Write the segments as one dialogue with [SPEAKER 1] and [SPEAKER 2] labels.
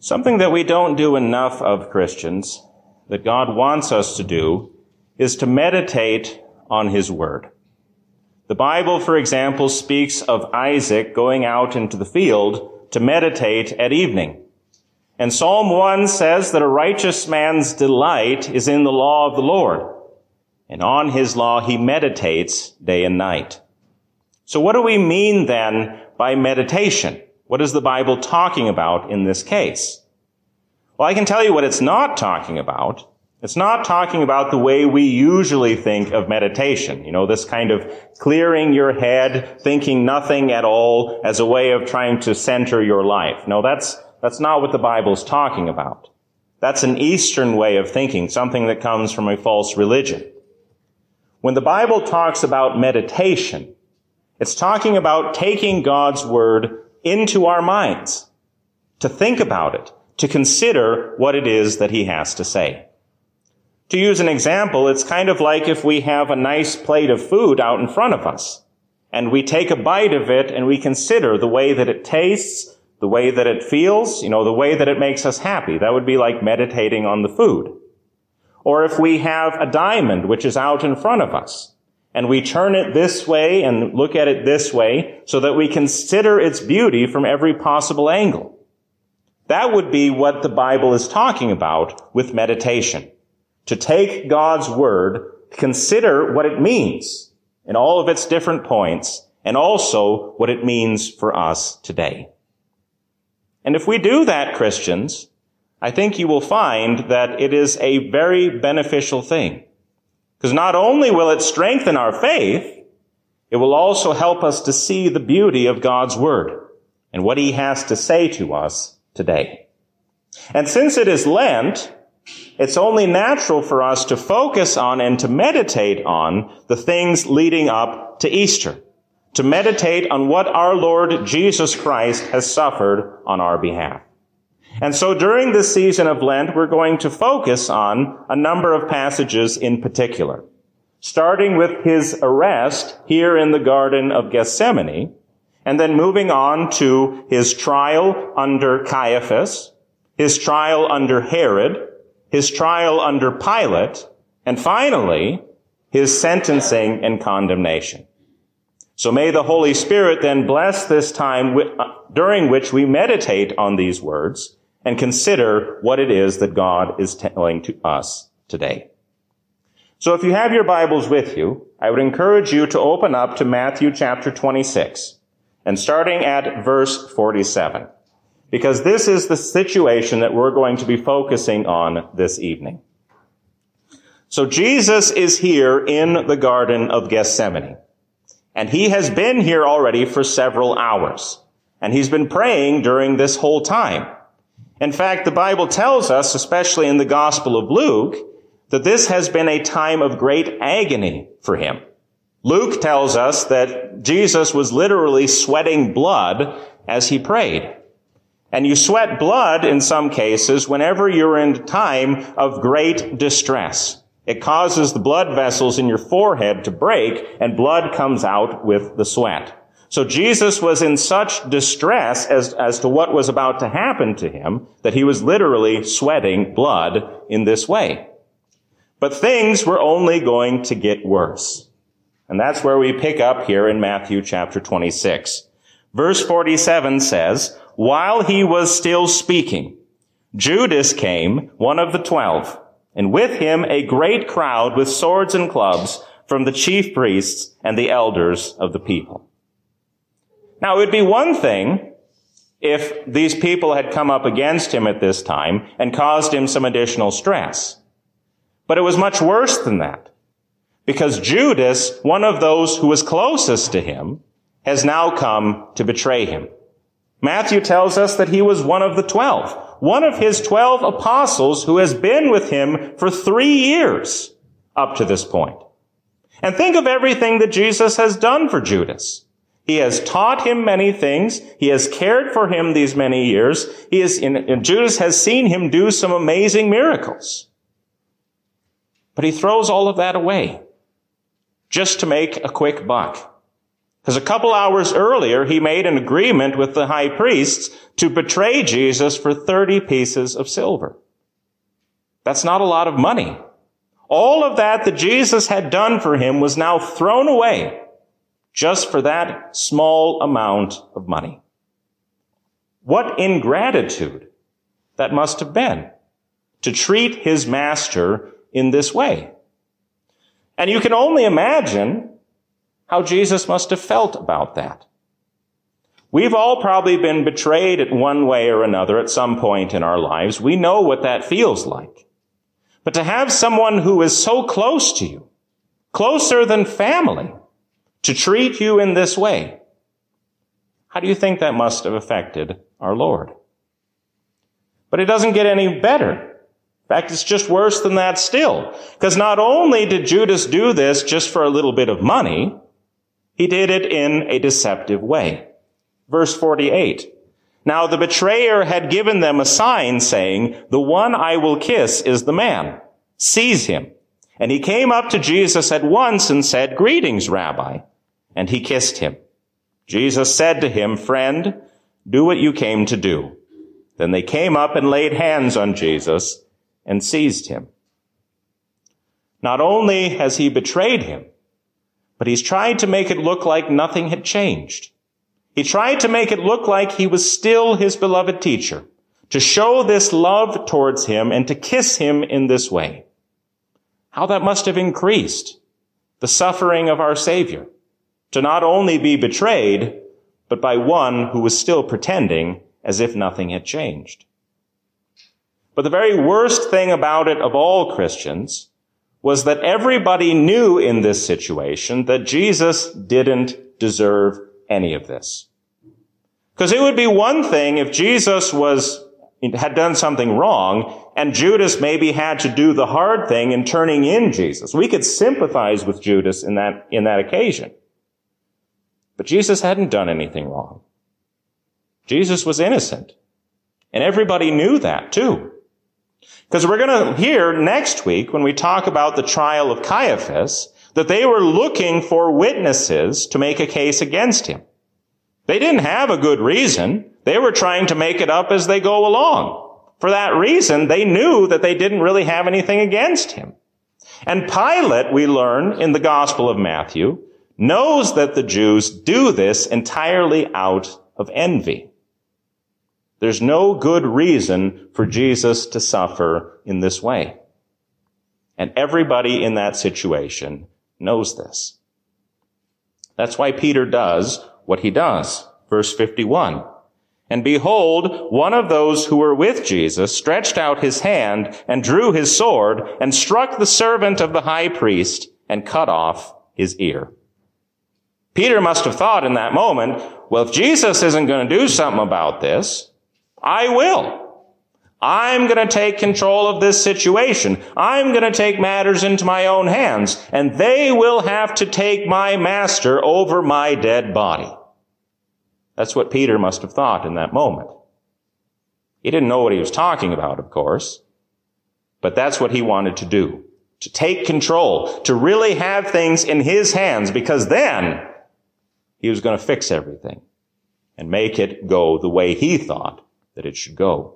[SPEAKER 1] Something that we don't do enough of, Christians, that God wants us to do, is to meditate on His Word. The Bible, for example, speaks of Isaac going out into the field to meditate at evening. And Psalm 1 says that a righteous man's delight is in the law of the Lord, and on His law he meditates day and night. So what do we mean then by meditation? What is the Bible talking about in this case? Well, I can tell you what it's not talking about. It's not talking about the way we usually think of meditation. You know, this kind of clearing your head, thinking nothing at all as a way of trying to center your life. No, that's not what the Bible's talking about. That's an Eastern way of thinking, something that comes from a false religion. When the Bible talks about meditation, it's talking about taking God's Word into our minds, to think about it, to consider what it is that He has to say. To use an example, it's kind of like if we have a nice plate of food out in front of us, and we take a bite of it and we consider the way that it tastes, the way that it feels, the way that it makes us happy. That would be like meditating on the food. Or if we have a diamond which is out in front of us, and we turn it this way and look at it this way so that we consider its beauty from every possible angle. That would be what the Bible is talking about with meditation. To take God's Word, consider what it means in all of its different points, and also what it means for us today. And if we do that, Christians, I think you will find that it is a very beneficial thing. Because not only will it strengthen our faith, it will also help us to see the beauty of God's Word and what He has to say to us today. And since it is Lent, it's only natural for us to focus on and to meditate on the things leading up to Easter, to meditate on what our Lord Jesus Christ has suffered on our behalf. And so during this season of Lent, we're going to focus on a number of passages in particular, starting with His arrest here in the Garden of Gethsemane, and then moving on to His trial under Caiaphas, His trial under Herod, His trial under Pilate, and finally, His sentencing and condemnation. So may the Holy Spirit then bless this time during which we meditate on these words and consider what it is that God is telling to us today. So if you have your Bibles with you, I would encourage you to open up to Matthew chapter 26, and starting at verse 47, because this is the situation that we're going to be focusing on this evening. So Jesus is here in the Garden of Gethsemane, and He has been here already for several hours, and He's been praying during this whole time. In fact, the Bible tells us, especially in the Gospel of Luke, that this has been a time of great agony for Him. Luke tells us that Jesus was literally sweating blood as He prayed. And you sweat blood in some cases whenever you're in a time of great distress. It causes the blood vessels in your forehead to break, and blood comes out with the sweat. So Jesus was in such distress as to what was about to happen to Him that He was literally sweating blood in this way. But things were only going to get worse. And that's where we pick up here in Matthew chapter 26. Verse 47 says, "While He was still speaking, Judas came, one of the 12, and with him a great crowd with swords and clubs from the chief priests and the elders of the people." Now, it would be one thing if these people had come up against Him at this time and caused Him some additional stress. But it was much worse than that, because Judas, one of those who was closest to Him, has now come to betray Him. Matthew tells us that he was one of the 12, one of His 12 apostles who has been with Him for 3 years up to this point. And think of everything that Jesus has done for Judas. He has taught him many things. He has cared for him these many years. Judas has seen Him do some amazing miracles. But he throws all of that away just to make a quick buck. Because a couple hours earlier, he made an agreement with the high priests to betray Jesus for 30 pieces of silver. That's not a lot of money. All of that Jesus had done for him was now thrown away just for that small amount of money. What ingratitude that must have been to treat his master in this way. And you can only imagine how Jesus must have felt about that. We've all probably been betrayed in one way or another at some point in our lives. We know what that feels like. But to have someone who is so close to you, closer than family, to treat you in this way, how do you think that must have affected our Lord? But it doesn't get any better. In fact, it's just worse than that still. Because not only did Judas do this just for a little bit of money, he did it in a deceptive way. Verse 48. Now the betrayer had given them a sign saying, "The one I will kiss is the man. Seize him." And he came up to Jesus at once and said, "Greetings, Rabbi." And he kissed him. Jesus said to him, "Friend, do what you came to do." Then they came up and laid hands on Jesus and seized him. Not only has he betrayed him, but he's tried to make it look like nothing had changed. He tried to make it look like he was still his beloved teacher, to show this love towards him and to kiss him in this way. How that must have increased the suffering of our Savior, to not only be betrayed, but by one who was still pretending as if nothing had changed. But the very worst thing about it of all Christians was that everybody knew in this situation that Jesus didn't deserve any of this. Because it would be one thing if Jesus had done something wrong and Judas maybe had to do the hard thing in turning in Jesus. We could sympathize with Judas in that occasion. But Jesus hadn't done anything wrong. Jesus was innocent. And everybody knew that too. Because we're going to hear next week when we talk about the trial of Caiaphas that they were looking for witnesses to make a case against him. They didn't have a good reason. They were trying to make it up as they go along. For that reason, they knew that they didn't really have anything against him. And Pilate, we learn in the Gospel of Matthew, knows that the Jews do this entirely out of envy. There's no good reason for Jesus to suffer in this way. And everybody in that situation knows this. That's why Peter does what he does. Verse 51. And behold, one of those who were with Jesus stretched out his hand and drew his sword and struck the servant of the high priest and cut off his ear. Peter must have thought in that moment, well, if Jesus isn't going to do something about this, I will. I'm going to take control of this situation. I'm going to take matters into my own hands, and they will have to take my master over my dead body. That's what Peter must have thought in that moment. He didn't know what he was talking about, of course, but that's what he wanted to do, to take control, to really have things in his hands, because then he was going to fix everything and make it go the way he thought that it should go.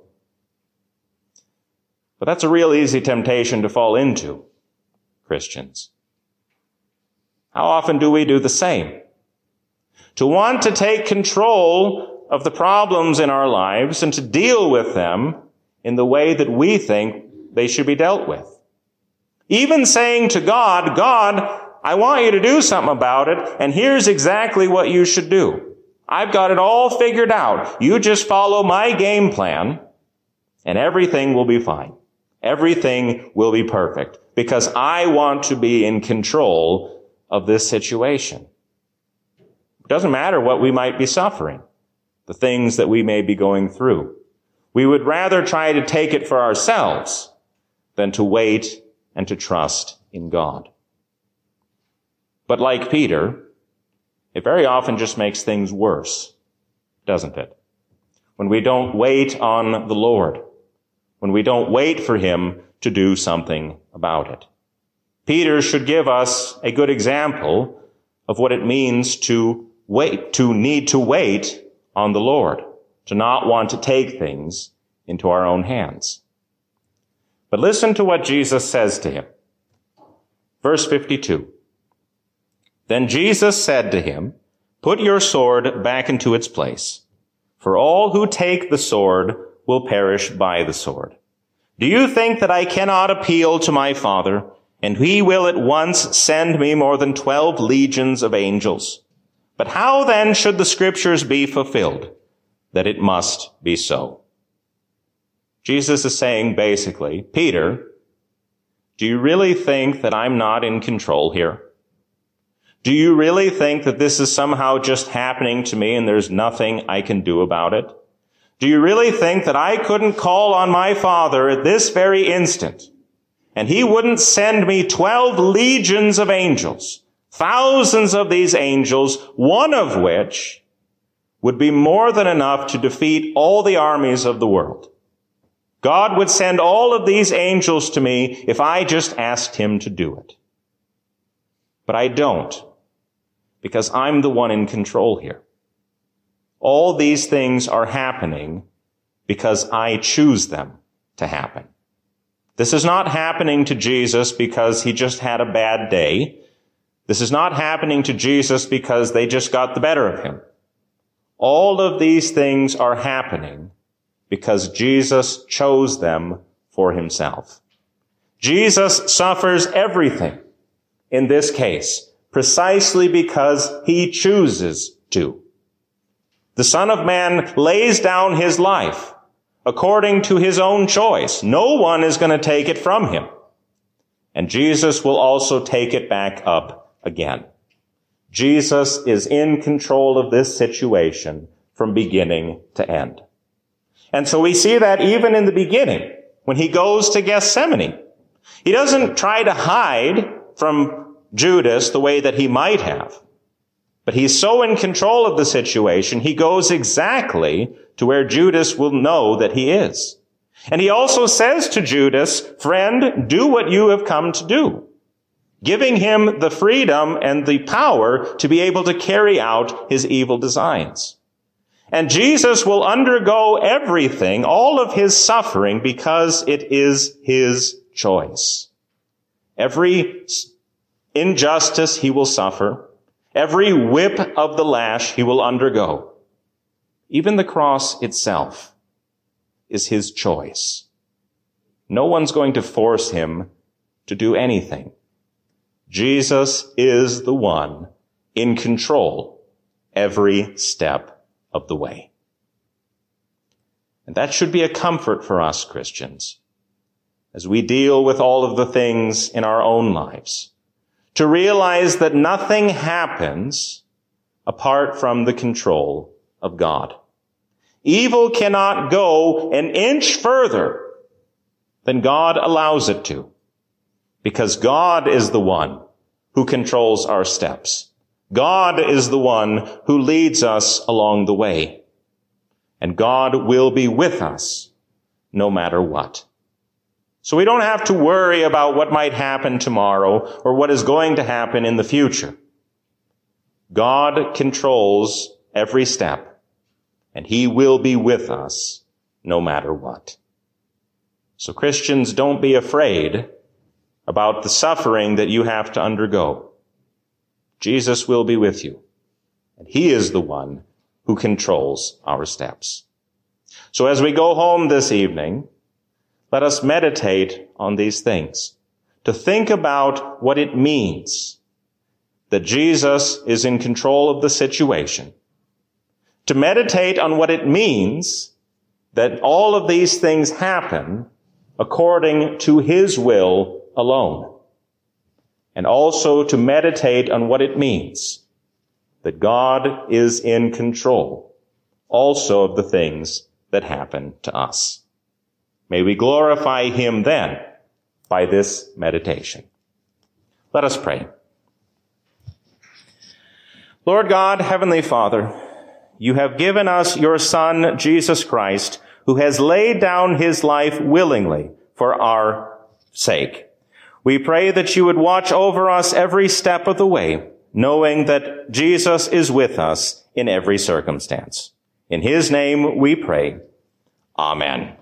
[SPEAKER 1] But that's a real easy temptation to fall into, Christians. How often do we do the same? To want to take control of the problems in our lives and to deal with them in the way that we think they should be dealt with. Even saying to God, God, I want you to do something about it, and here's exactly what you should do. I've got it all figured out. You just follow my game plan, and everything will be fine. Everything will be perfect, because I want to be in control of this situation. It doesn't matter what we might be suffering, the things that we may be going through. We would rather try to take it for ourselves than to wait and to trust in God. But like Peter, it very often just makes things worse, doesn't it? When we don't wait on the Lord, when we don't wait for him to do something about it. Peter should give us a good example of what it means to wait, to need to wait on the Lord. to not want to take things into our own hands. But listen to what Jesus says to him. Verse 52. Then Jesus said to him, "Put your sword back into its place, for all who take the sword will perish by the sword. Do you think that I cannot appeal to my Father, and he will at once send me more than 12 legions of angels? But how then should the scriptures be fulfilled, that it must be so?" Jesus is saying basically, Peter, do you really think that I'm not in control here? Do you really think that this is somehow just happening to me and there's nothing I can do about it? Do you really think that I couldn't call on my Father at this very instant and he wouldn't send me 12 legions of angels, thousands of these angels, one of which would be more than enough to defeat all the armies of the world? God would send all of these angels to me if I just asked him to do it. But I don't, because I'm the one in control here. All these things are happening because I choose them to happen. This is not happening to Jesus because he just had a bad day. This is not happening to Jesus because they just got the better of him. All of these things are happening because Jesus chose them for himself. Jesus suffers everything in this case precisely because he chooses to. The Son of Man lays down his life according to his own choice. No one is going to take it from him. And Jesus will also take it back up again. Jesus is in control of this situation from beginning to end. And so we see that even in the beginning, when he goes to Gethsemane, he doesn't try to hide from Judas the way that he might have. But he's so in control of the situation, he goes exactly to where Judas will know that he is. And he also says to Judas, "Friend, do what you have come to do," giving him the freedom and the power to be able to carry out his evil designs. And Jesus will undergo everything, all of his suffering, because it is his choice. Every injustice he will suffer. Every whip of the lash he will undergo. Even the cross itself is his choice. No one's going to force him to do anything. Jesus is the one in control every step of the way. And that should be a comfort for us Christians as we deal with all of the things in our own lives, to realize that nothing happens apart from the control of God. Evil cannot go an inch further than God allows it to, because God is the one who controls our steps. God is the one who leads us along the way. And God will be with us no matter what. So we don't have to worry about what might happen tomorrow or what is going to happen in the future. God controls every step, and he will be with us no matter what. So Christians, don't be afraid about the suffering that you have to undergo. Jesus will be with you, and he is the one who controls our steps. So as we go home this evening, let us meditate on these things, to think about what it means that Jesus is in control of the situation, to meditate on what it means that all of these things happen according to his will alone, and also to meditate on what it means that God is in control also of the things that happen to us. May we glorify him then by this meditation. Let us pray. Lord God, Heavenly Father, you have given us your Son, Jesus Christ, who has laid down his life willingly for our sake. We pray that you would watch over us every step of the way, knowing that Jesus is with us in every circumstance. In his name we pray. Amen.